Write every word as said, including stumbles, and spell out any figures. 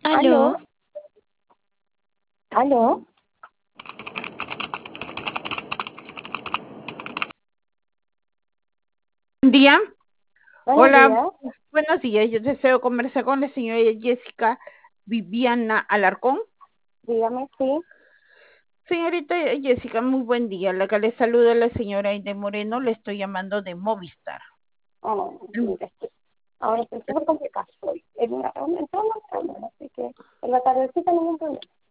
Aló, Aló, aló, buen día. buenos Hola, días, buenos días. Yo deseo conversar con la señora Jessica Viviana Alarcón. dígame si, Señorita Jessica, muy buen día. La que le saluda la señora Aide Moreno, le estoy llamando de Movistar. oh, Mm, mira, estoy- ahora estoy súper complicada, estoy en una reunión, en toda una reunión, así que en la tardecita ningún problema.